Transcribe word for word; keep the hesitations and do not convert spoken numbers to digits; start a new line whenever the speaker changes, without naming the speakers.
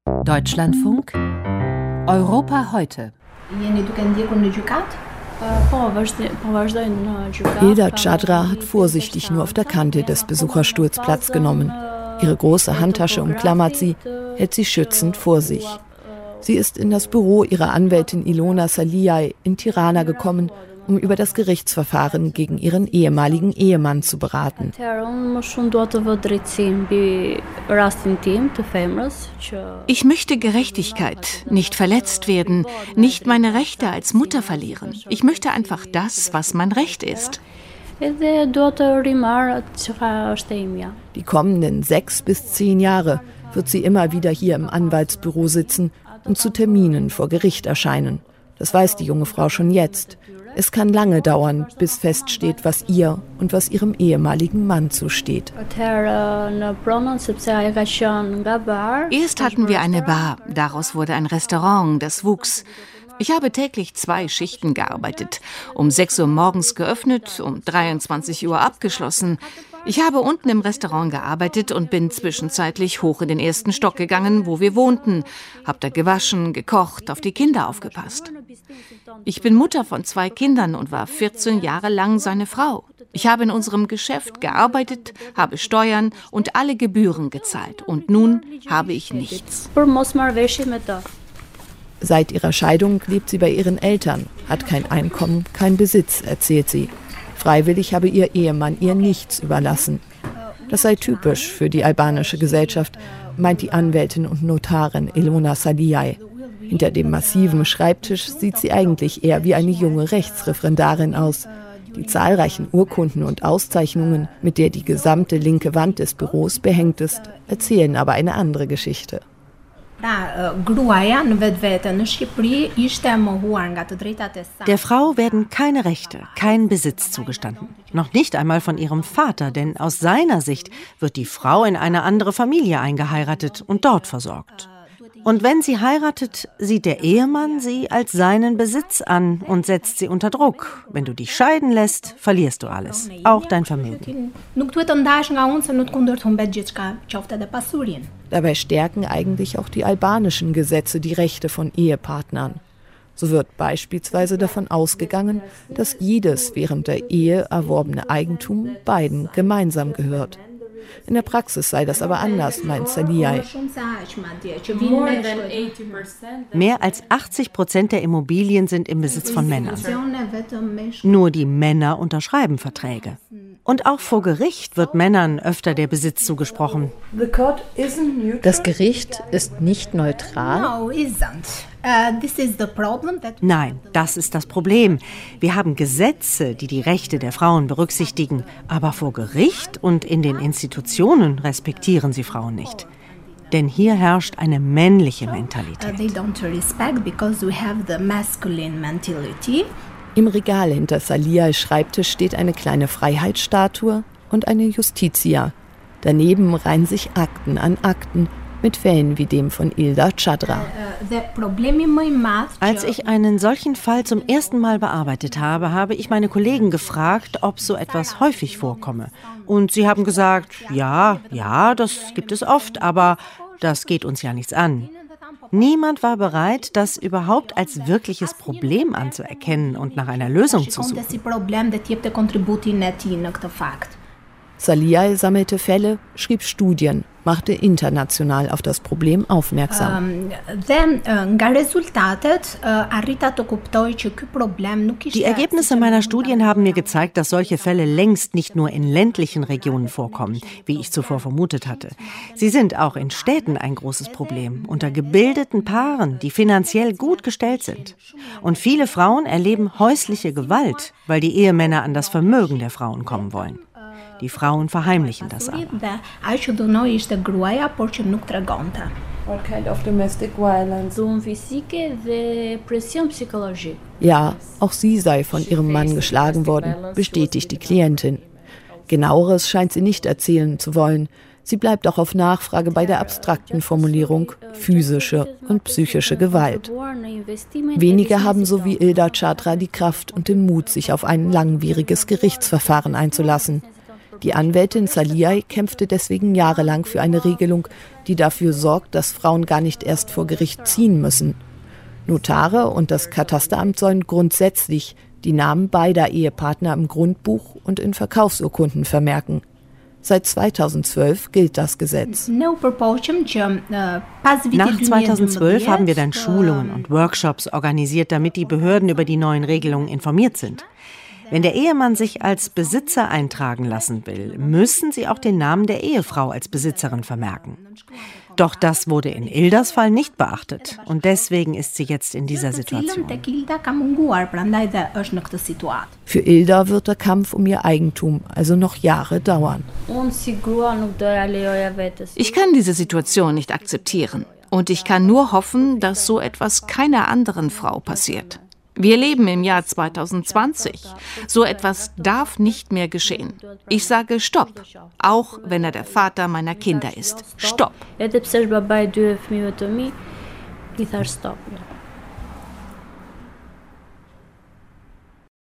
Deutschlandfunk Europa heute.
Hilda Chadra hat vorsichtig nur auf der Kante des Besucherstuhls Platz genommen. Ihre große Handtasche umklammert sie, hält sie schützend vor sich. Sie ist in das Büro ihrer Anwältin Ilona Saliai in Tirana gekommen, um über das Gerichtsverfahren gegen ihren ehemaligen Ehemann zu beraten.
Ich möchte Gerechtigkeit, nicht verletzt werden, nicht meine Rechte als Mutter verlieren. Ich möchte einfach das, was mein Recht ist.
Die kommenden sechs bis zehn Jahre wird sie immer wieder hier im Anwaltsbüro sitzen und zu Terminen vor Gericht erscheinen. Das weiß die junge Frau schon jetzt. Es kann lange dauern, bis feststeht, was ihr und was ihrem ehemaligen Mann zusteht.
Erst hatten wir eine Bar, daraus wurde ein Restaurant, das wuchs. Ich habe täglich zwei Schichten gearbeitet, um sechs Uhr morgens geöffnet, um dreiundzwanzig Uhr abgeschlossen. Ich habe unten im Restaurant gearbeitet und bin zwischenzeitlich hoch in den ersten Stock gegangen, wo wir wohnten. Hab da gewaschen, gekocht, auf die Kinder aufgepasst. Ich bin Mutter von zwei Kindern und war vierzehn Jahre lang seine Frau. Ich habe in unserem Geschäft gearbeitet, habe Steuern und alle Gebühren gezahlt. Und nun habe ich nichts.
Seit ihrer Scheidung lebt sie bei ihren Eltern, hat kein Einkommen, kein Besitz, erzählt sie. Freiwillig habe ihr Ehemann ihr nichts überlassen. Das sei typisch für die albanische Gesellschaft, meint die Anwältin und Notarin Ilona Saliai. Hinter dem massiven Schreibtisch sieht sie eigentlich eher wie eine junge Rechtsreferendarin aus. Die zahlreichen Urkunden und Auszeichnungen, mit der die gesamte linke Wand des Büros behängt ist, erzählen aber eine andere Geschichte.
Der Frau werden keine Rechte, kein Besitz zugestanden. Noch nicht einmal von ihrem Vater, denn aus seiner Sicht wird die Frau in eine andere Familie eingeheiratet und dort versorgt. Und wenn sie heiratet, sieht der Ehemann sie als seinen Besitz an und setzt sie unter Druck. Wenn du dich scheiden lässt, verlierst du alles, auch dein Vermögen.
Dabei stärken eigentlich auch die albanischen Gesetze die Rechte von Ehepartnern. So wird beispielsweise davon ausgegangen, dass jedes während der Ehe erworbene Eigentum beiden gemeinsam gehört. In der Praxis sei das aber anders, meint Saliai.
Mehr als achtzig Prozent der Immobilien sind im Besitz von Männern. Nur die Männer unterschreiben Verträge. Und auch vor Gericht wird Männern öfter der Besitz zugesprochen.
Das Gericht ist nicht neutral?
Nein, das ist das Problem. Wir haben Gesetze, die die Rechte der Frauen berücksichtigen, aber vor Gericht und in den Institutionen respektieren sie Frauen nicht. Denn hier herrscht eine männliche Mentalität.
Im Regal hinter Saliais Schreibtisch steht eine kleine Freiheitsstatue und eine Justitia. Daneben reihen sich Akten an Akten mit Fällen wie dem von Hilda Chadra.
Als ich einen solchen Fall zum ersten Mal bearbeitet habe, habe ich meine Kollegen gefragt, ob so etwas häufig vorkomme. Und sie haben gesagt, ja, ja, das gibt es oft, aber das geht uns ja nichts an. Niemand war bereit, das überhaupt als wirkliches Problem anzuerkennen und nach einer Lösung zu suchen.
Saliai sammelte Fälle, schrieb Studien, machte international auf das Problem aufmerksam.
Die Ergebnisse meiner Studien haben mir gezeigt, dass solche Fälle längst nicht nur in ländlichen Regionen vorkommen, wie ich zuvor vermutet hatte. Sie sind auch in Städten ein großes Problem, unter gebildeten Paaren, die finanziell gut gestellt sind. Und viele Frauen erleben häusliche Gewalt, weil die Ehemänner an das Vermögen der Frauen kommen wollen. Die Frauen verheimlichen das aber.
Ja, auch sie sei von ihrem Mann geschlagen worden, bestätigt die Klientin. Genaueres scheint sie nicht erzählen zu wollen. Sie bleibt auch auf Nachfrage bei der abstrakten Formulierung physische und psychische Gewalt. Wenige haben so wie Hilda Chadra die Kraft und den Mut, sich auf ein langwieriges Gerichtsverfahren einzulassen. Die Anwältin Saliai kämpfte deswegen jahrelang für eine Regelung, die dafür sorgt, dass Frauen gar nicht erst vor Gericht ziehen müssen. Notare und das Katasteramt sollen grundsätzlich die Namen beider Ehepartner im Grundbuch und in Verkaufsurkunden vermerken. Seit zweitausendzwölf gilt das Gesetz.
Nach zweitausendzwölf haben wir dann Schulungen und Workshops organisiert, damit die Behörden über die neuen Regelungen informiert sind. Wenn der Ehemann sich als Besitzer eintragen lassen will, müssen sie auch den Namen der Ehefrau als Besitzerin vermerken. Doch das wurde in Ildas Fall nicht beachtet und deswegen ist sie jetzt in dieser Situation.
Für Ilda wird der Kampf um ihr Eigentum also noch Jahre dauern.
Ich kann diese Situation nicht akzeptieren und ich kann nur hoffen, dass so etwas keiner anderen Frau passiert. Wir leben im Jahr zweitausendzwanzig. So etwas darf nicht mehr geschehen. Ich sage Stopp, auch wenn er der Vater meiner Kinder ist. Stopp!
Stop.